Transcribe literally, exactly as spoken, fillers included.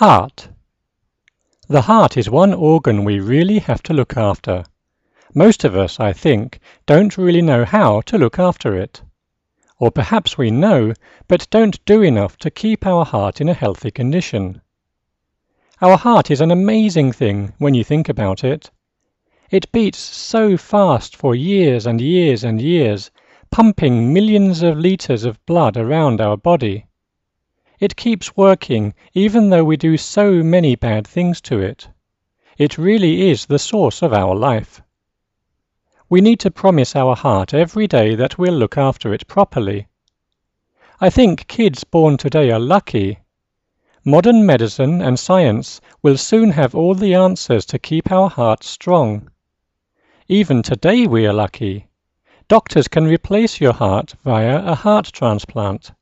Heart. The heart is one organ we really have to look after. Most of us, I think, don't really know how to look after it. Or perhaps we know, but don't do enough to keep our heart in a healthy condition. Our heart is an amazing thing when you think about it. It beats so fast for years and years and years, pumping millions of liters of blood around our body. It keeps working even though we do so many bad things to it. It really is the source of our life. We need to promise our heart every day that we'll look after it properly. I think kids born today are lucky. Modern medicine and science will soon have all the answers to keep our hearts strong. Even today we are lucky. Doctors can replace your heart via a heart transplant.